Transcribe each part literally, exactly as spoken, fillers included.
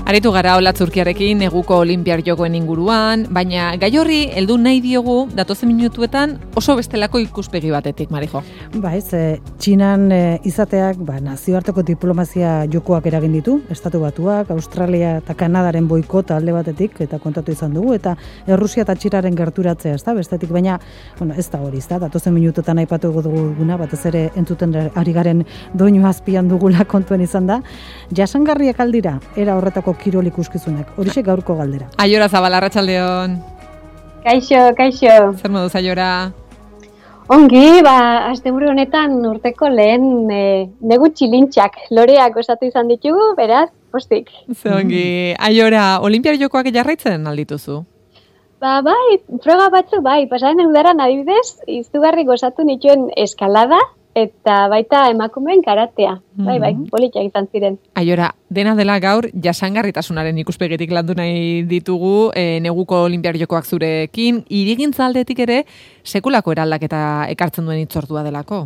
Aritu gara Olatzurkiarekin neguko Olinpiar Jokoen inguruan, baina gai horri heldu nahi diogu datozen minutuetan oso bestelako ikuspegi batetik, Marijo. Ba ez, e, Txinan e, izateak ba, nazioarteko diplomazia jokoak eragin ditu, Estatu Batuak, Australia eta Kanadaren boikota alde batetik, eta kontatu izan dugu, eta Errusia eta Txinaren gerturatzea, ez da, bestetik, baina bueno, ez da hori, ez da, datozen minutuetan aipatu duguna, batez ere entzuten ari garen doinu azpian dugula kontuen izan da, jasangarriak aldira, era horretako kirol ikuskizunak. Horixe gaurko galdera. Aiora Zabala, arratsaldeon. Kaixo, kaixo. Zer moduz, Aiora? Ongi, ba, asteburu honetan urteko lehen e, negu txilintxak, loreak osatu izan ditugu, beraz, postik. Ze ongi. Aiora, Olinpiar Jokoak jarraitzen aldituzu? Ba, bai, froga batzu, bai, pasaren udaran adibidez, izugarri gozatu nituen eskalada, eta baita emakumeen karatea. Bai, bai, politak izan ziren. Aiora, dena dela gaur jasangarritasunaren ikuspegitik landu nahi ditugu e, neguko Olinpiar Jokoak zurekin, hirigintza aldetik ere sekulako eraldaketa ekartzen duen hitzordua delako.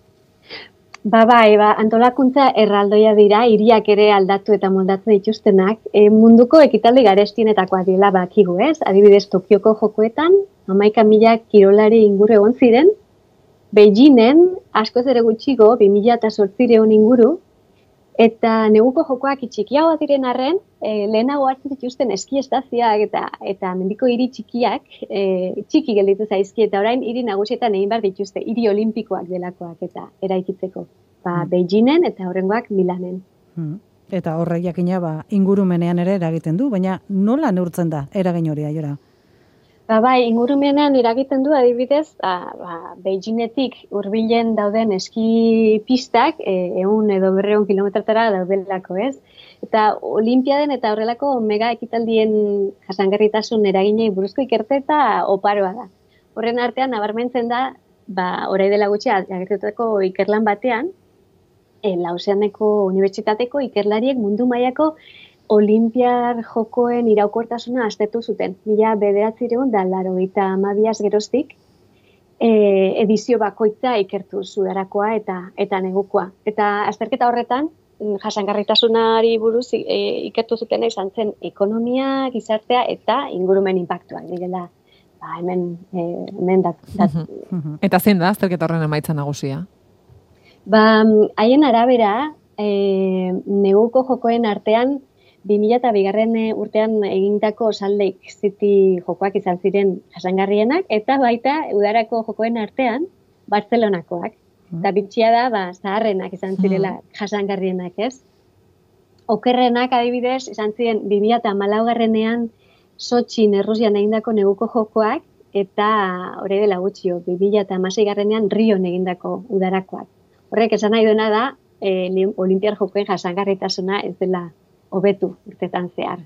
Ba, bai, ba, antolakuntza erraldoia dira, hiriak ere aldatu eta moldatzen dituztenak, e, munduko ekitaldi garestienetakoa dela bakigu, ez? Adibidez, Tokioko jokoetan, hamaika mila kirolari inguru egon ziren, Beijingen askoz ere gutxigo, bi mila zortziehun inguru, eta neguko jokoak txikiagoa diren arren, e, lehenago hartzen dituzten eski estazioak eta eta mendiko hiri txikiak e, txiki gelditu zaizki, eta orain hiri nagusietan egin behar dituzte, hiri olimpikoak delakoak eta eraikitzeko. Ba, mm. Beijingen eta horrengoak Milanen. Mm. Eta horrek jakina ba, ingurumenean ere eragiten du, baina nola neurtzen da eragin hori, Aiora? Ba, bai, ingurumenean eragiten du adibidez, ba, ba, Beijingetik hurbilen dauden eski pistak, ehun edo berrehun kilometrotara daudelako, ez? Eta Olimpiaden eta horrelako mega ekitaldien jasangarritasun eraginei buruzko ikerketa oparoa da. Horren artean nabarmentzen da, ba, orain dela gutxi agertutako ikerlan batean, e, Lausaneko Unibertsitateko ikerlariek mundu mailako Olimpiar Jokoen iraukortasuna aztertu zuten. Mila bederatziehun eta laurogeita hamabiaz geroztik e, edizio bakoitza ikertu zudarakoa eta eta negukoa. Eta azterketa horretan jasangarritasunari buruz e, ikertu zutena izan zen ekonomia, gizartea eta ingurumen inpaktuak direla. Ba, hemen e, hemen dat, dat. Eta zein da azterketa horren emaitza nagusia? Ba, haien arabera, e, neguko jokoen artean bi mila bigarren urtean egindako Salt Lake City jokoak izan ziren jasangarrienak, eta baita udarako jokoen artean Barcelonakoak. Mm. Eta bitxia da, ba, zaharrenak izan zirela jasangarrienak, ez? Okerrenak adibidez izan ziren bi mila hamalaugarrenean Sotxin Errusian egindako neguko jokoak, eta hori dela gutxio, bi mila hamaseigarrenean Rion egindako udarakoak. Horrek esan nahi duena da, e, Olimpiar Jokoen jasangarritasuna ez dela hobetu urtetan zehar.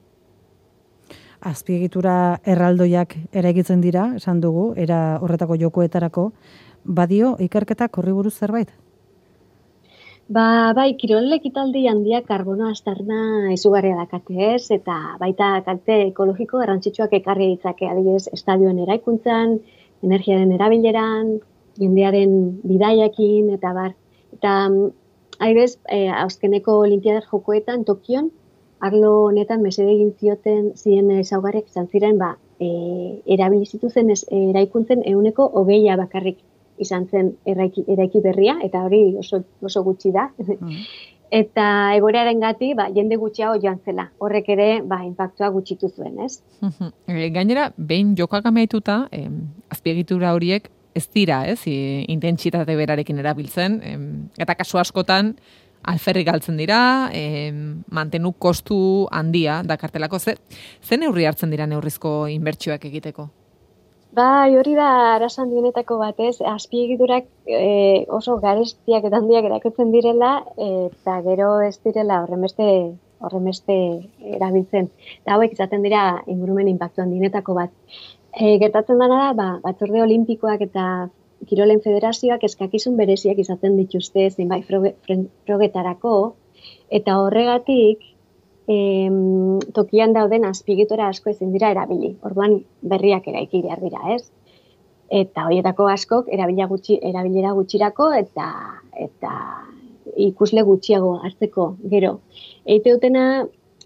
Azpiegitura erraldoiak eraikitzen dira, esan dugu, era horretako jokoetarako, badio ikerketak horri buruz zerbait? Ba, bai, kirol ekitaldi handiak karbono aztarna izugarria dakate, ez, eta baita kalte ekologiko garrantzitsuak ekarri ditzake, adibidez, estadioen eraikuntzan, energiaren erabileran, jendearen bidaiakin, eta bar. Eta adibidez, eh, azkeneko Olimpiadar Jokoetan Tokion, arlo honetan mesede egin zioten ziren ezaugarriak izan ziren, ba, e, erabili zituzen eraikuntzen ehuneko hogeia bakarrik izan zen eraiki, eraiki berria, eta hori oso, oso gutxi da. Mm. Eta egoerarengatik, ba, jende gutxiago joan zela. Horrek ere, ba, inpaktua gutxitu zuen, ez? Gainera, behin jokoak amaituta, eh, azpiegitura horiek ez dira, ez, intentsitate berarekin erabiltzen, em, eta kasu askotan alferrik galtzen dira, em, mantenu kostu handia dakartelako. Ze, ze neurri hartzen dira neurrizko inbertsioak egiteko? Bai, hori da arasan dienetako batez, azpiegiturak e, oso garestiak eta handiak erakutzen direla, eta gero ez direla horrenbeste horrenbeste erabiltzen. Eta hauek izaten dira ingurumen inpaktu handienetako bat. E, gertatzen dena da, ba, batzorde olimpikoak eta kirolen federazioak eskakizun bereziak izaten dituzte zenbait frogetarako, eta horregatik em, tokian dauden azpiegitura asko ezin dira erabili. Orduan berriak eraiki behar dira, ez? Eta horietako askok erabilera gutxi, erabilera gutxirako eta eta ikusle gutxiago hartzeko gero. Eite dutena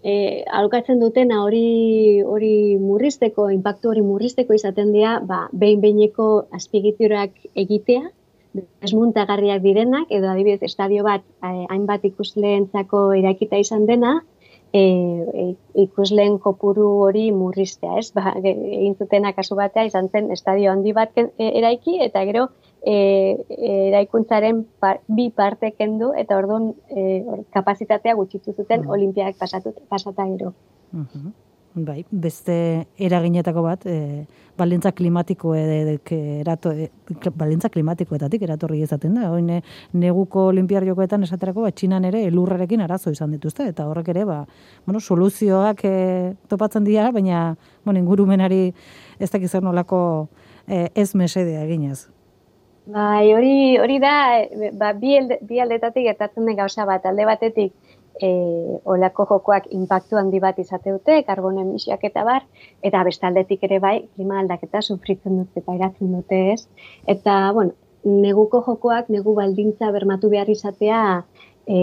e, alokatzen dutena hori hori murrizteko, inpaktu hori murrizteko izaten dira, ba, behin-behineko azpiegiturak egitea, desmuntagarriak direnak, edo adibidez estadio bat eh, hainbat ikusleentzako eraikita izan dena, e, e, ikusleen kopuru hori murriztea, ez? Ba, egin zutena kasu batea izan zen estadio handi bat ken, e, eraiki, eta gero e, eraikuntzaren par, bi parte kendu, eta orduan e, kapazitatea gutxitu zuten mm. olimpiak pasatu, pasata gero. Uh-huh. Bai, beste eraginetako bat, e, balintza klimatikoek erato, e, balintza klimatikoetatik eratorri izaten da. Oin neguko olimpiar jokoetan esaterako, ba, Txinan ere elurrarekin arazo izan dituzte, eta horrek ere, ba, bueno, soluzioak e, topatzen dira, baina, bueno, ingurumenari ez dakiz zer nolako e, ez mesedea eginez. Bai, hori hori da, ba, bi, elde, bi aldetatik gertatzen den gauza bat, alde batetik, E, olako jokoak inpaktu handi bat izate dute, karbono emisioak eta bar, eta bestaldetik ere bai, klima aldaketa sufritzen dute, pairatzen dute ez. Eta, bueno, neguko jokoak, negu baldintza bermatu behar izatea, e,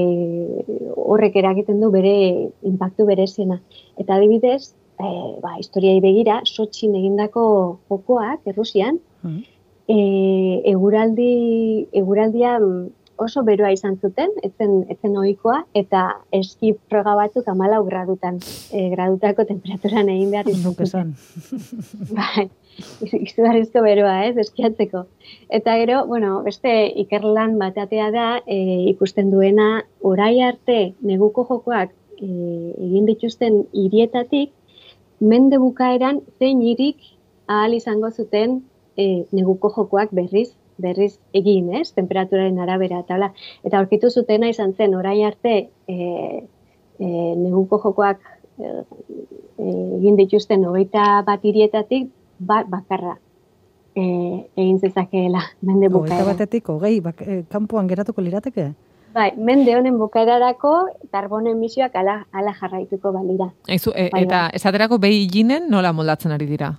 horrek eragiten du bere inpaktu bereziena. Eta adibidez, e, ba, historiai begira, Sotxin egindako jokoak, Errusian, mm. e, eguraldi, eguraldia oso beroa izan zuten, etzen, etzen ohikoa, eta eski froga batzuk hamalau gradutan, e, gradutako temperaturan egin behar izan zuten. Bai, izugarrizko beroa, ez, eskiatzeko. Eta gero, bueno, beste ikerlan bateatea da, e, ikusten duena, orai arte neguko jokoak e, egin dituzten hirietatik, mende bukaeran zein hirik ahal izango zuten e, neguko jokoak berriz, berriz egin, ez, temperaturaren arabera, eta hola. Eta aurkitu zutena izan zen, orain arte e, e, neguko jokoak e, egin dituzten hogeita bat hirietatik, bat bakarra e, egin zezakeela, mende bukaera. Hogeita batetik, hogei, bak, e, kanpoan geratuko lirateke? Bai, mende honen bukaerarako, karbono emisioak ala, ala jarraituko balira. Eizu, e, bai, eta esaterako Beijingen nola moldatzen ari dira?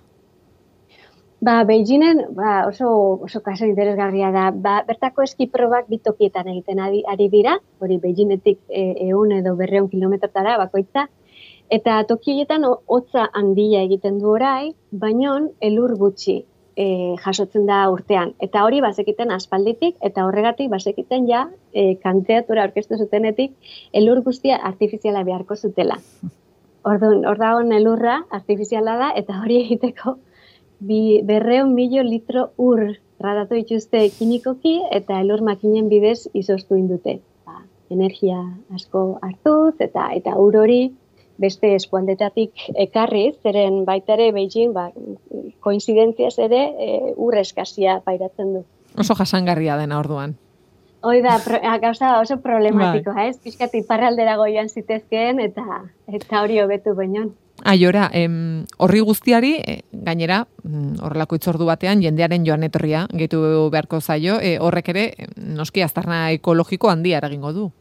Ba, Beijingen ba, oso, oso kaso interesgarria da. Ba, bertako eskiprobak bitokietan egiten ari, ari dira, hori Beijingetik ehun edo berreun kilometrotara bakoitza, eta tokietan hotza handia egiten du orai, baino elur gutxi e, jasotzen da urtean. Eta hori bazekiten aspalditik, eta horregatik bazekiten ja, e, kanteatura aurkeztu zutenetik, elur guztia artifiziala beharko zutela. Orduan, hor da hon elurra artifiziala da, eta hori egiteko Bi, berreun milio litro ur tratatu dituzte kimikoki eta elur makinen bidez izoztu indute. Ba, energia asko hartuz eta eta ur hori beste eskualdetatik ekarriz, zeren baita ere Beijing, ba, koinzidentziaz ere e, ur eskasia pairatzen du. Oso jasangarria dena orduan. Hoi da, pro, gauza oso problematikoa, ez? Piskat iparraldera goian zitezkeen eta eta hori hobetu bainon. Aiora, em, horri guztiari, e, gainera, horrelako itzordu batean, jendearen joan etorria, gehitu beharko zaio, e, horrek ere, noski aztarna ekologiko handia eragingo du.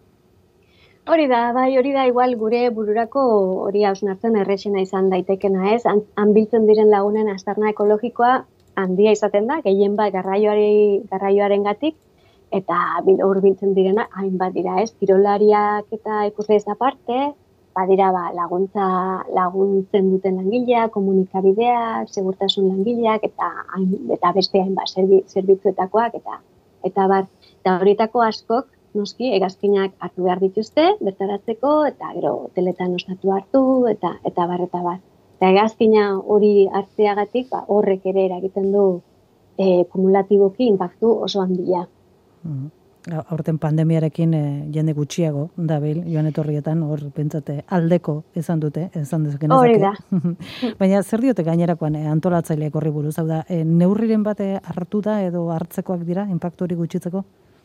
Hori da, bai, hori da, igual gure bururako hori hausnartzen errexena izan daitekena ez, han, han biltzen diren lagunen aztarna ekologikoa handia izaten da, gehien bat garraioari, garraioaren gatik, eta hor biltzen direna, hainbat dira ez, kirolariak eta ikusle ez aparte, badira ba, laguntza laguntzen duten langileak, komunikabideak, segurtasun langileak eta eta beste hainbat zerbitzuetakoak eta eta bar eta horietako askok noski hegazkinak hartu behar dituzte bertaratzeko eta gero teletan ostatu hartu eta eta bar eta bar. Eta hegazkina hori hartzeagatik ba, horrek ere eragiten du eh, kumulatiboki inpaktu oso handia. Mm-hmm. Aurten pandemiarekin e, jende gutxiago dabil joan etorrietan hor pentsate aldeko izan dute, izan dezake. Hori da. Baina zer diote gainerakoan e, antolatzaileek horri buruz, hau da, e, neurriren bat hartu da edo hartzekoak dira inpaktu hori gutxitzeko?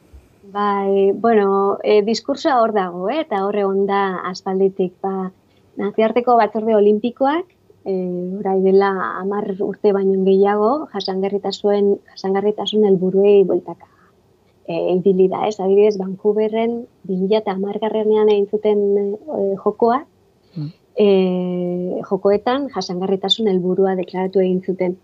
Bai, bueno, e, diskursoa hor dago, eh, eta hor egon da aspalditik, ba, nazioarteko batzorde olimpikoak, e, orai dela hamar urte baino gehiago, jasangarritasun jasangarritasun helburuei bueltaka. E, ibili da, ez, adibidez, Vancouverren bi mila hamargarrenean egin zuten e, jokoa, mm. e, jokoetan jasangarritasun helburua deklaratu egin zuten.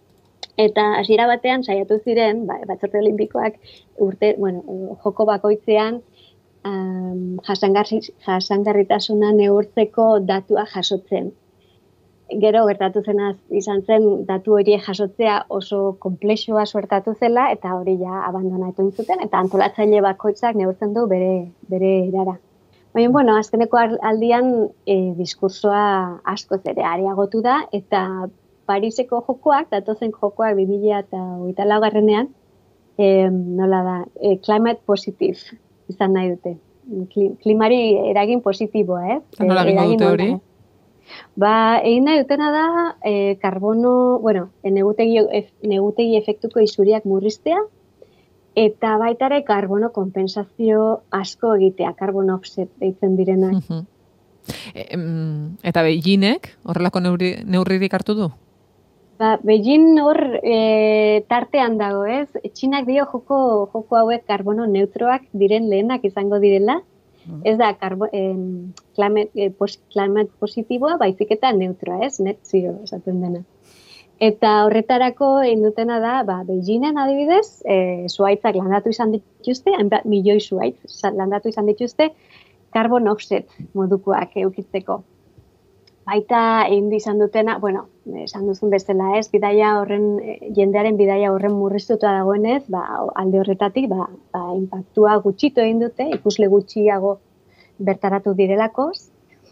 Eta hasiera batean saiatu ziren, ba, batzorde olimpikoak urte, bueno, joko bakoitzean um, jasangarri, jasangarritasuna neurtzeko datua jasotzen. Gero gertatu zena izan zen datu horiek jasotzea oso konplexua suertatu zela eta hori ja abandonatu zuten eta antolatzaile bakoitzak neurtzen du bere bere erara. Baina, bueno, azkeneko aldian e, diskursoa askoz ere areagotu da eta Pariseko jokoak, datozen jokoak bi mila hogeita laugarrenean, e, nola da, e, climate positive izan nahi dute. Klimari eragin positiboa, ez? Eh? Nola gingo dute hori? Ba, egin nahi dutena da, e, karbono, bueno, negutegi, e, negutegi efektuko isuriak murriztea, eta baita ere karbono kompensazio asko egitea, karbono offset deitzen direnak. Uh -huh. e, em, eta Beijingek horrelako neurri, neurririk hartu du? Ba, Beijing hor e, tartean dago, ez? Txinak dio joko, joko hauek karbono neutroak diren lehenak izango direla. Ez da karbo, eh, climate, eh, pos, climate positiboa, baizik eta neutroa, ez? Net zero, esaten dena. Eta horretarako indutena da, ba, Beijingen adibidez, eh, zuaitzak landatu izan dituzte, hainbat milioi zuaitz landatu izan dituzte, carbon offset modukoak eukitzeko. Baita egin izan dutena, bueno, esan duzun bezala ez, bidaia horren, jendearen bidaia horren murriztuta dagoenez, ba, alde horretatik, ba, ba, impactua gutxitu egin dute, ikusle gutxiago bertaratu direlakoz,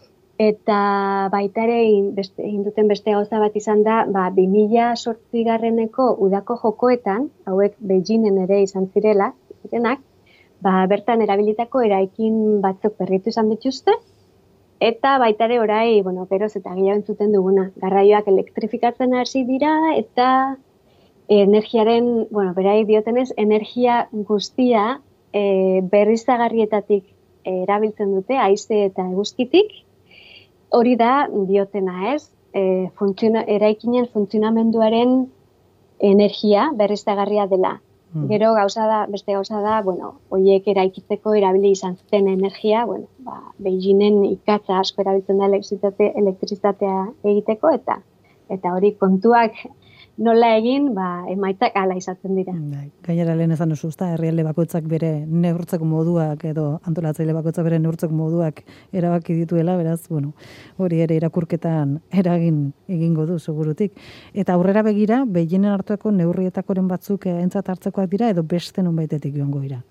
eta baita ere egin, beste, egin duten beste gauza bat izan da, ba, bi mila zortzigarreneko udako jokoetan, hauek Beijingen ere izan zirela, zirenak, ba, bertan erabilitako eraikin batzuk berritu izan dituzte, eta baita ere orai, bueno, geroz eta gehiago entzuten duguna. Garraioak elektrifikatzen hasi dira eta energiaren, bueno, berai diotenez, energia guztia e, berriztagarrietatik e, erabiltzen dute, haize eta eguzkitik. Hori da diotena, ez? E, funtziona, eraikinen funtzionamenduaren energia berriztagarria dela. Mm. Gero gauza da, beste gauza da, bueno, horiek eraikitzeko erabili izan zuten energia, bueno, ba, Beijingen ikatza asko erabiltzen da elektrizitate, elektrizitatea egiteko, eta eta hori kontuak nola egin, ba, emaitzak ala izaten dira. Gainera lehen ezan oso, usta, herrialde bakoitzak bere neurtzeko moduak edo antolatzaile bakoitzak bere neurtzeko moduak erabaki dituela, beraz, bueno, hori ere irakurketan eragin egingo du, segurutik. Eta aurrera begira, Beijingen hartuako neurrietakoren batzuk entzat hartzekoak dira, edo beste nonbaitetik joango dira?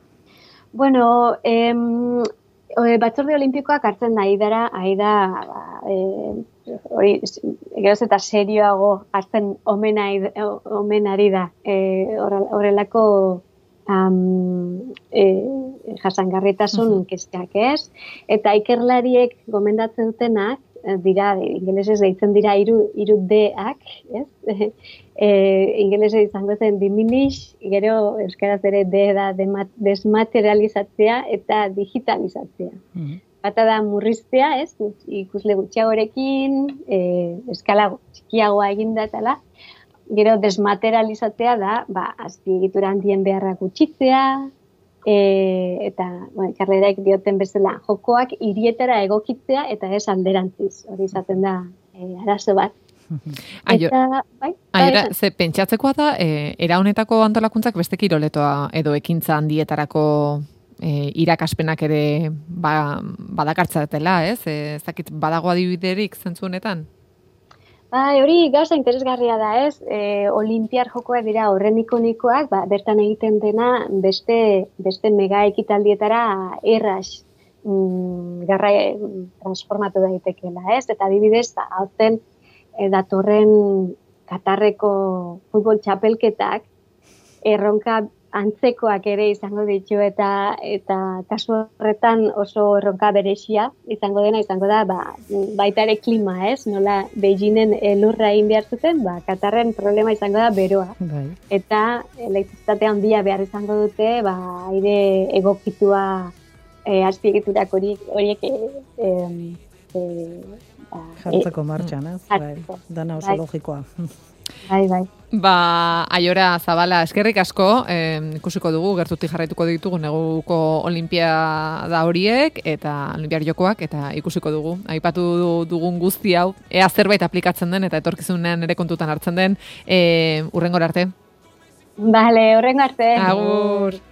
Bueno, em, Batzorde Olimpikoak hartzen da, aidara, aida, ba, e, hori, geroz eta serioago hartzen omenari da, e, horrelako um, e, jasangarritasun inkestak, ez? Eta ikerlariek gomendatzen dutenak, dira, ingelesez deitzen dira hiru hiru D-ak, ez? E, ingelesez izango zen diminish, gero euskaraz ere D da desmaterializatzea eta digitalizatzea. Mm-hmm. Bata da murriztea, ez? Ikusle gutxiagorekin, e, eskala txikiagoa eginda etala. Gero desmaterializatzea da, ba, azpiegitura handien beharra gutxitzea, E, eta bueno, karreraik dioten bezala jokoak hirietara egokitzea eta ez alderantziz, hori izaten da e, arazo bat. Eta, bai, Aiora, ze pentsatzekoa da, e, era honetako antolakuntzak beste kiroletoa edo ekintza handietarako e, irakaspenak ere ba, badakartzatela, ez? E, ez dakit badago adibiderik zentzu honetan? Bai, hori gauza interesgarria da, ez? E, Olimpiar jokoak dira horren ikonikoak, ba, bertan egiten dena beste beste mega ekitaldietara erraz mm, garra transformatu daitekeela, ez? Eta adibidez, ba, aurten e, datorren Katarreko futbol txapelketak erronka antzekoak ere izango ditu eta eta kasu horretan oso erronka berezia izango dena izango da ba, baita ere klima, ez? Nola Beijingen elurra egin behar zuten, ba, Katarren problema izango da beroa. Bai. Eta elektrizitate handia behar izango dute, ba, aire egokitua e, azpiegiturak horiek horiek e, e, e, ba, jartzeko martxan, ez? Bai, dana oso bai. Logikoa. Bai, bai. Ba, Aiora Zabala, eskerrik asko, eh, ikusiko dugu, gertutik jarraituko ditugu neguko olimpiada horiek, eta olimpiar jokoak, eta ikusiko dugu. Aipatu dugun guzti hau, ea zerbait aplikatzen den, eta etorkizunean ere kontutan hartzen den, eh, urrengor arte. Bale, urrengor arte. Agur.